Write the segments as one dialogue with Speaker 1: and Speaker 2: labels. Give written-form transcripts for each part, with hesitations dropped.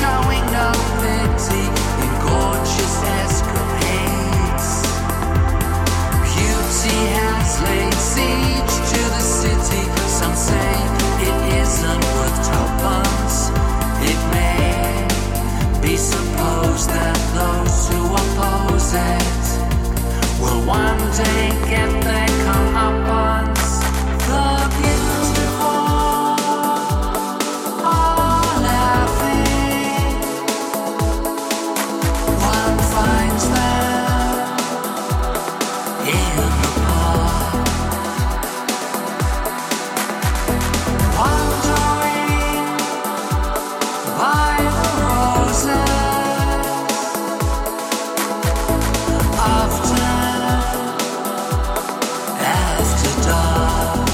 Speaker 1: showing no pity in gorgeous escapades. Beauty has laid siege to the city. Some say it isn't worth tuppence. It may be supposed that those who oppose it will one day get their comeuppance. The beautiful are laughing. One finds them in the park, wandering by the roses after dark.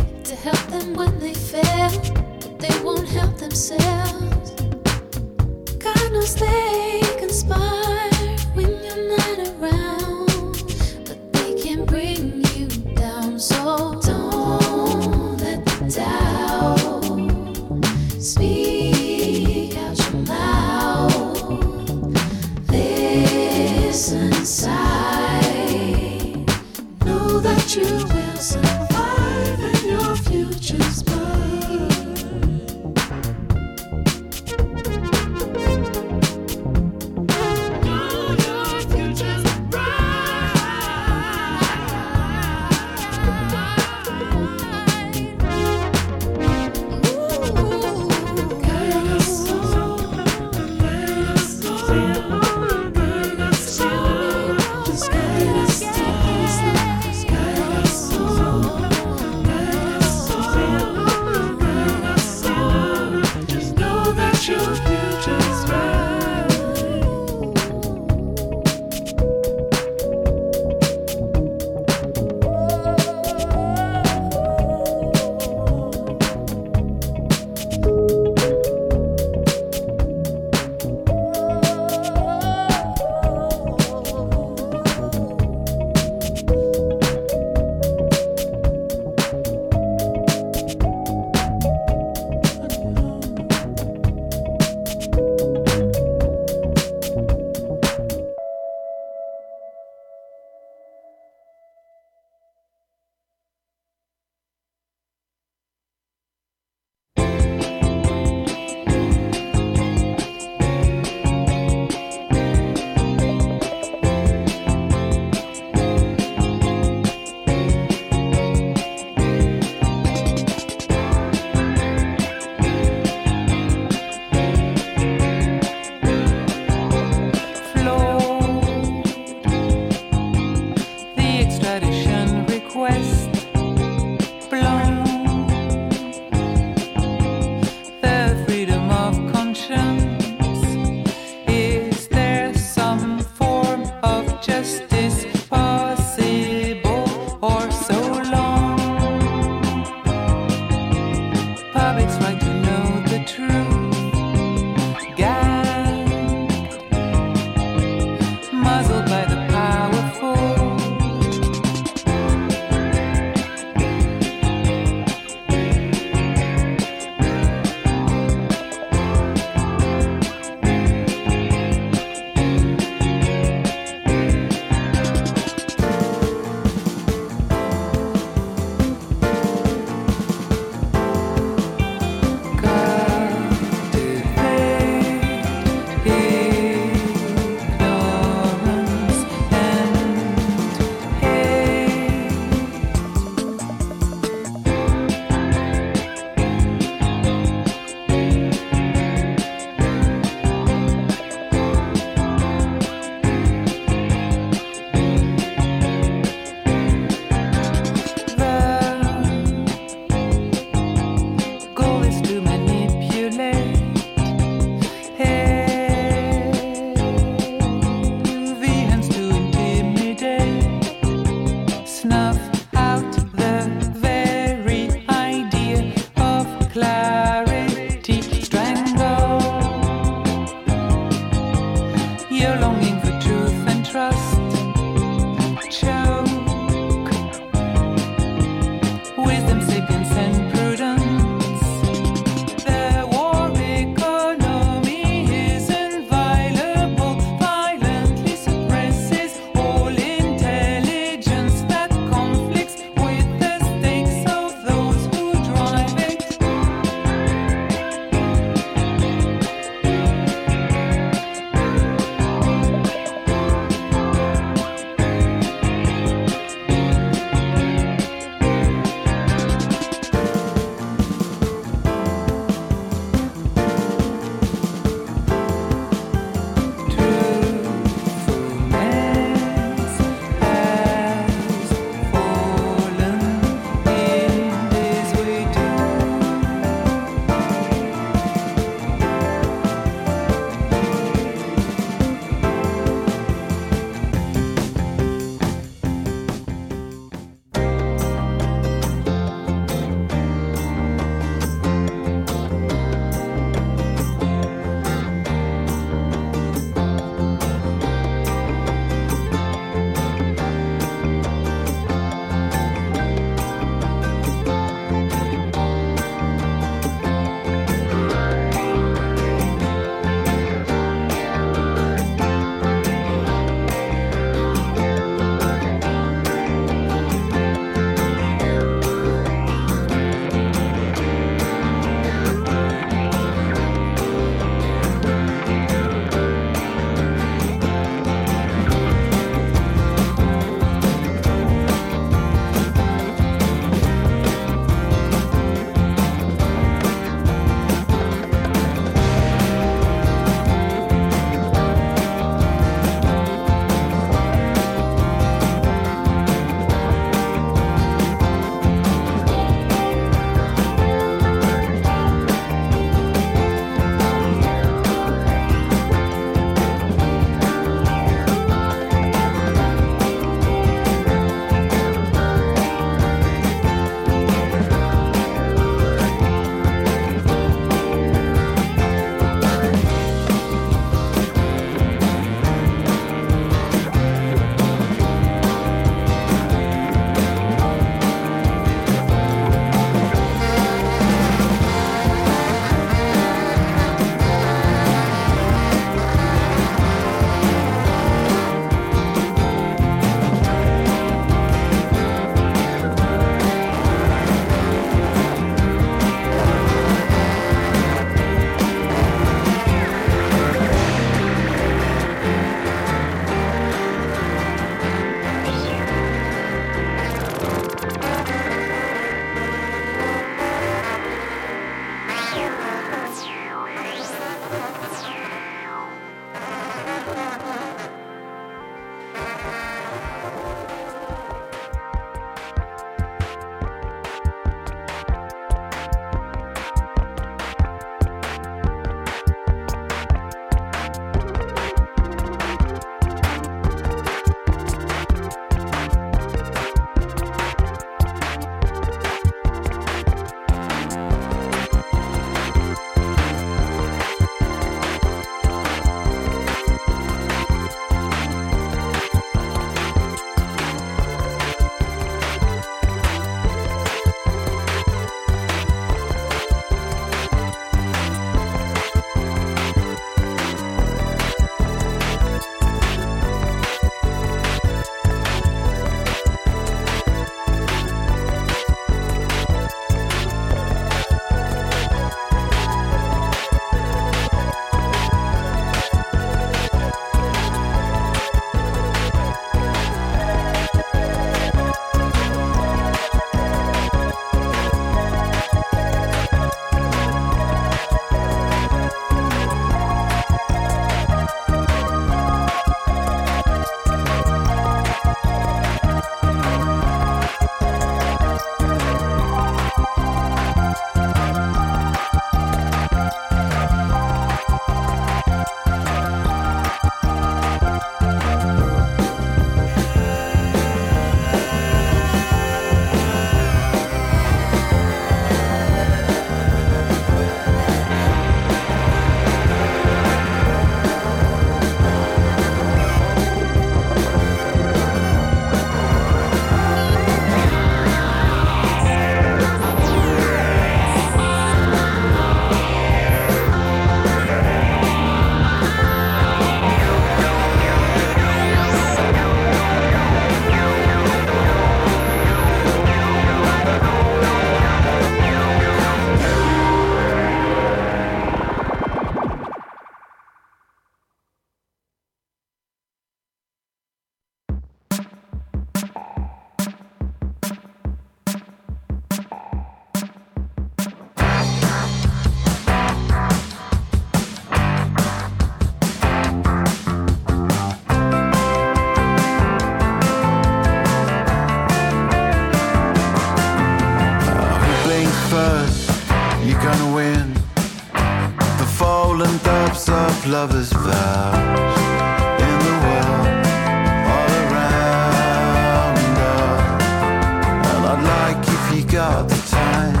Speaker 2: lovers' vows in the world all around us. And I'd like, if you got the time,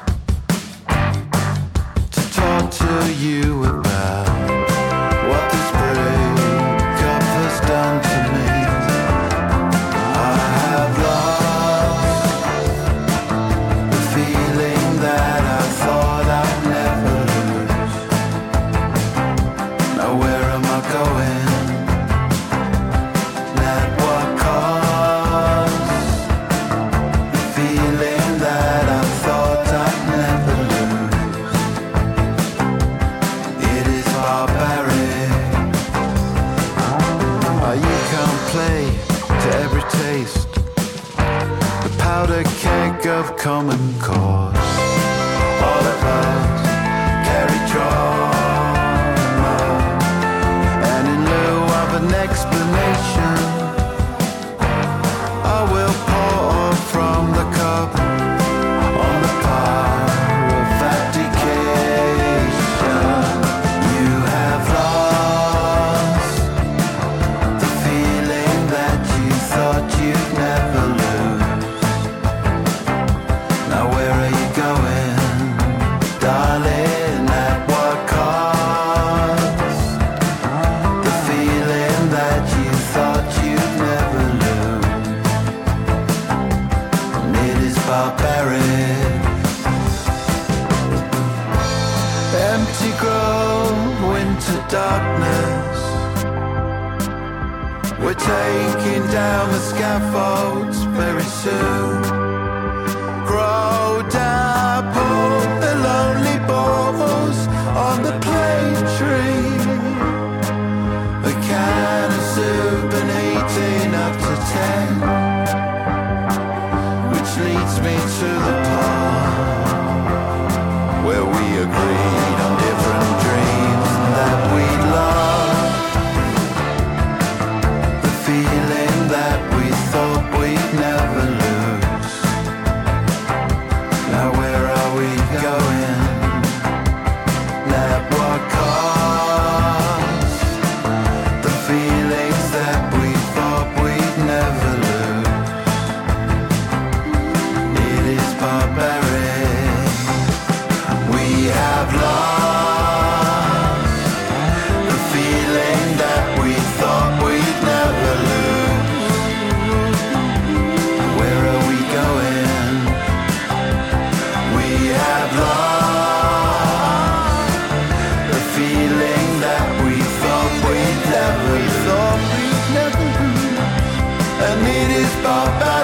Speaker 2: to talk to you about what this breakup has done to me. I have lost the feeling that I thought I'd never lose. Now where am I going? And at what cost? The feeling that I thought I'd never lose. It is barbaric. You can't play to every taste the powder keg of common cause. All of us carry trauma, and in lieu of an explanation, I will pour from the cup on the power of abdication. You have lost the feeling that you thought you'd never lose. Now where are you going, darling? At what cost? The feeling that you thought you'd never lose. And it is barbaric. Empty grove, winter darkness. We're taking down the scaffolds very soon. Grow dapple the lonely balls on the plane tree. A can of soup and eating up to 10, which leads me to the park where we agreed on different dreams that we'd lost. The feeling that we thought we'd never lose. Now where are we going? At what cost? The feelings that we thought we'd never lose. It is barbaric. We have lost the feeling that we thought we'd never lose. Where are we going? We have lost the feeling that we thought we'd never lose. And it is barbaric.